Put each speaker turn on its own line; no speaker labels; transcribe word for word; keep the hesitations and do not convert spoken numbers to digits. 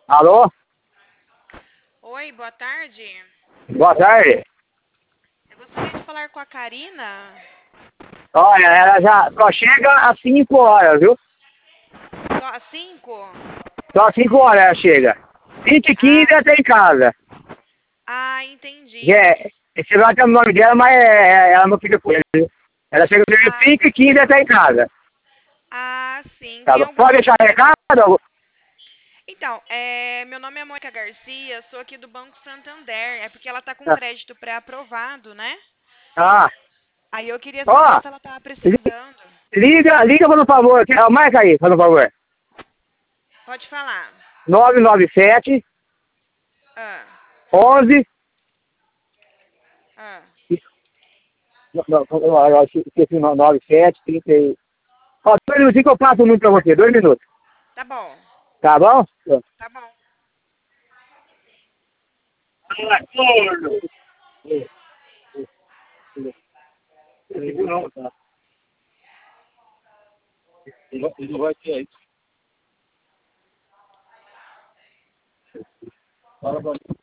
Alô?
Oi, boa tarde.
Boa tarde.
Eu gostaria de falar com a Karina.
Olha, ela já só chega às cinco horas, viu?
Só às cinco?
Só às cinco horas ela chega. vinte e quinze
Ah,
ela tá em casa.
ah, entendi.
É, esse lá tem o nome dela, mas é, é, ela não fica com ele, viu? Ela chega às
Ah,
cinco e quinze ela tá em casa.
ah, sim.
Tá
Tem
bom?
algum
Pode deixar
motivo?
recado?
Então, é, meu nome é Mônica Garcia, sou aqui do Banco Santander. É porque ela tá com crédito pré-aprovado, né?
Ah,
Aí eu queria saber
ó,
se ela tava
li-
precisando.
liga, liga, por favor. aqui, ó, marca aí, por favor.
Pode falar.
nove nove sete,
Ah,
onze,
ah.
não, não, não, eu esqueci, nove sete, trinta e... Ó, dois minutos que eu passo o número pra você, dois minutos.
Tá bom,
Tá bom?
tá bom.
Ah, corno! Não, tá. Ele não vai ter isso. Fala pra mim.